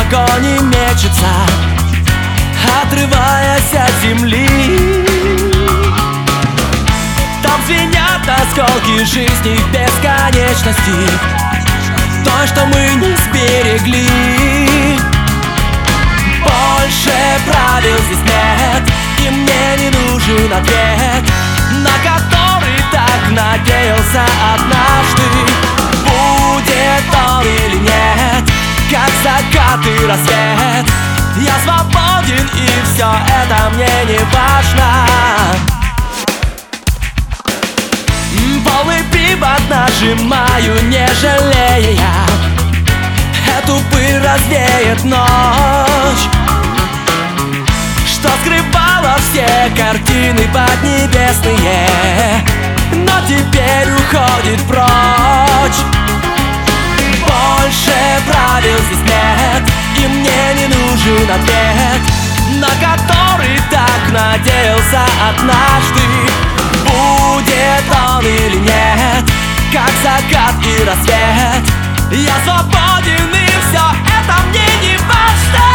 огонь и мечется, отрываясь от земли. Там звенят осколки жизни в бесконечности, той, что мы не сберегли. Больше правил здесь нет, и мне не нужен ответ, на который так надеялся однажды. Будет он или нет, как закат и рассвет, я свободен, и все это мне не важно. Полный привод нажимаю, не жалея, эту пыль развеет ночь, что скрывала все картины поднебесные, но теперь уходит прочь. Больше правил здесь нет, и мне не нужен ответ, на который так надеялся однажды. Будет он или нет, как закат и рассвет, я свободен, и все это мне не важно.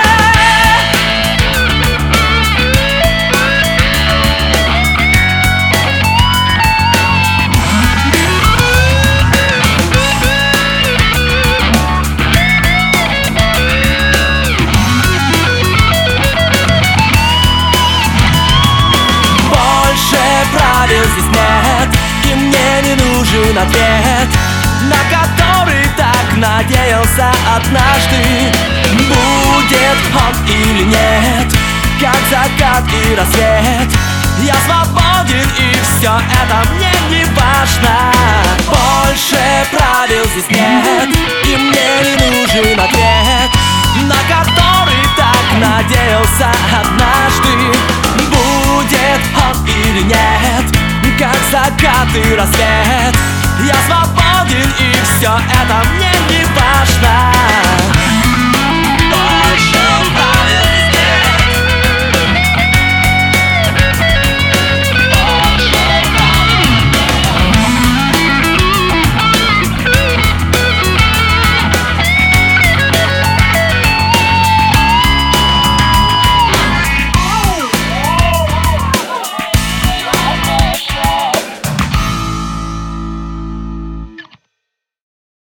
Правил здесь нет, и мне не нужен ответ, на который так надеялся однажды. Будет он или нет, как закат и рассвет, я свободен, и все это мне не важно. Больше правил здесь нет, и мне не нужен ответ, на который так надеялся однажды. Будет он или нет, как закат и рассвет, я свободен, и все это мне не важно.